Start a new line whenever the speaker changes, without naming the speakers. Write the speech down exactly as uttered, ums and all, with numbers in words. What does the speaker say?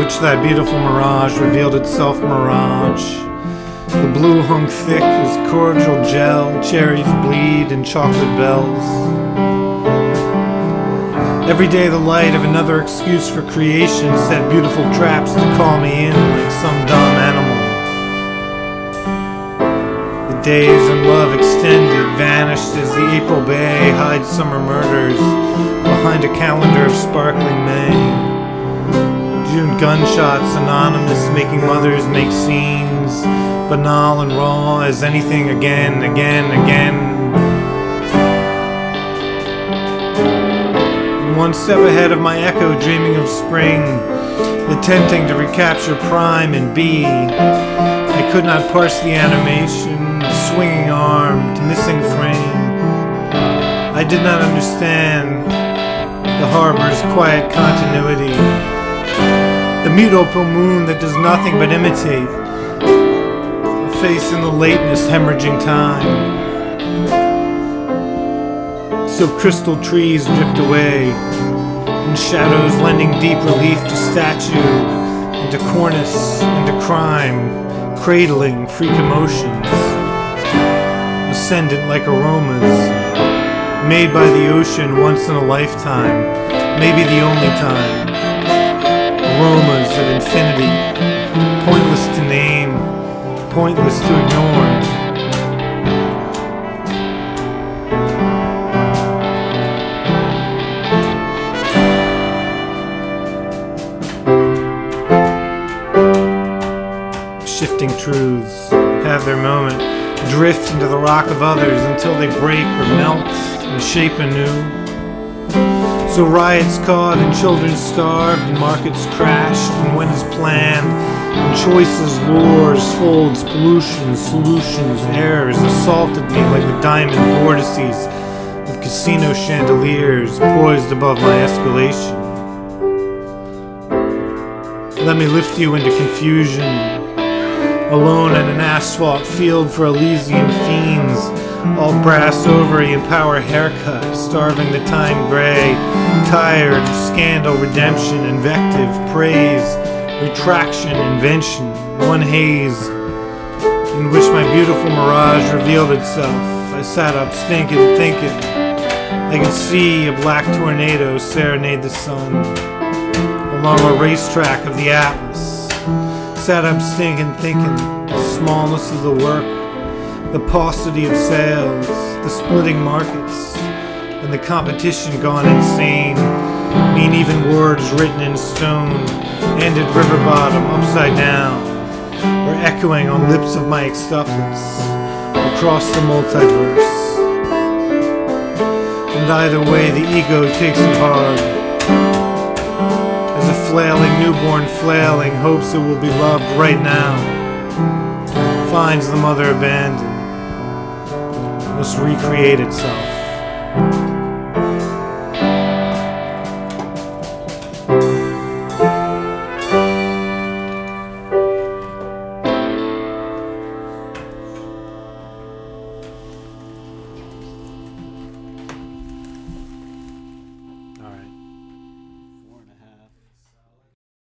which that beautiful mirage revealed itself mirage. The blue hung thick as cordial gel, cherries bleed and chocolate bells. Every day the light of another excuse for creation set beautiful traps to call me in like some dumb animal. The days and love extended, vanished as the April bay hides summer murders behind a calendar of sparkling May. June gunshots anonymous, making mothers make scenes, banal and raw as anything again, again, again. One step ahead of my echo, dreaming of spring, attempting to recapture prime and be. I could not parse the animation, swinging arm to missing frame. I did not understand the harbor's quiet continuity, the mute opal moon that does nothing but imitate, a face in the lateness hemorrhaging time. So crystal trees dripped away, and shadows lending deep relief to statue, and to cornice, and to crime, cradling freak emotions, ascendant like aromas, made by the ocean once in a lifetime, maybe the only time. Aromas of infinity, pointless to name, pointless to ignore. Shifting truths have their moment, drift into the rock of others until they break or melt and shape anew. So riots caught and children starved and markets crashed, and when is planned and choices, lures, folds, pollution, solutions, errors assaulted me like the diamond vortices of casino chandeliers poised above my escalation. Let me lift you into confusion, alone in an asphalt field for Elysian fiends, all brass ovary and power haircut, starving the time gray, tired of scandal, redemption, invective, praise, retraction, invention, one haze in which my beautiful mirage revealed itself. I sat up stinking, thinking. I could see a black tornado serenade the sun along a racetrack of the Atlas. Sat up stinking, thinking the smallness of the work, the paucity of sales, the splitting markets, and the competition gone insane, mean even words written in stone, ended river bottom upside down, or echoing on lips of my extuplets, across the multiverse. And either way the ego takes it hard, as a flailing newborn flailing hopes it will be loved right now, finds the mother abandoned, must recreate itself.